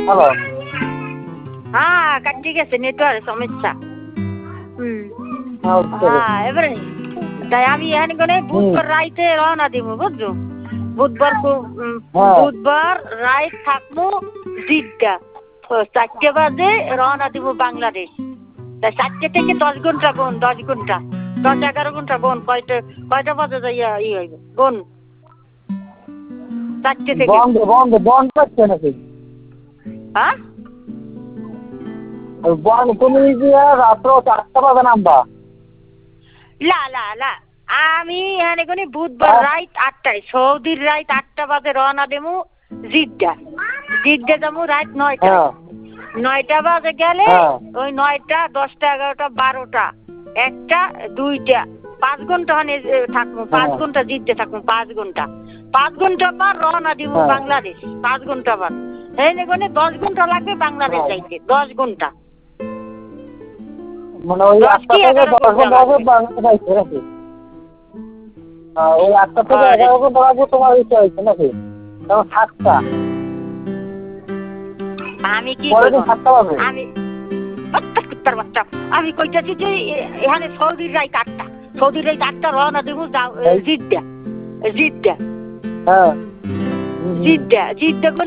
Hello. হ্যাঁ কাটি গেছে নেটওয়ার্ক সমস্যা। ওকে। হ্যাঁ এবারে তাই আমি এখানে কোনে বুধবার রাইতে রওনা দিব বুঝছো। বুধবার বুধবার রাইত থাকবো জিদ্দা 4টে বাজে রওনা দিব বাংলাদেশ। তা 4টে থেকে 10 ঘন্টা কোন 10 ঘন্টা 10-11 ঘন্টা কোন কয়টা বাজে যাইয়া হইবে কোন 4টে থেকে বন্ধ করছে নাকি? হ্যাঁ তুমি গিয়ে রাত্র 4টা বাজে নামবা? লা লা লা আমি এখানে কোনি বুধবার রাইত 8টায় সৌদির রাইত 8টা বাজে রওনা দেবো জিদ্দা যাবো রাইত 9টায় 9টা বাজে গেলে ওই 9টা 10টা 11টা 12টা 1টা 2টা 5 ঘন্টা ওখানে থাকবো 5 ঘন্টা জিদ্দা থাকবো 5 ঘন্টা 5 ঘন্টা পর রওনা দিব বাংলাদেশ 5 ঘন্টা পর এখানে কোনি 10 ঘন্টা লাগবে বাংলাদেশ যাইতে 10 ঘন্টা মানে ওই 8টা থেকে 10 ঘন্টা আগে বাংলাদেশ যাইতে নাকি? ওই 8টা থেকে 11 ঘন্টা আগে তোমার ইচ্ছা হয়েছে নাকি? তখন 7টা আমি কি পরে 7টা বাজে আমি কইতাছি যে এখানে সৌদির রাইত 8টা সৌদির রাইত 8টা রওনা দেবো জিদ্দা হ্যাঁ জিদ্দা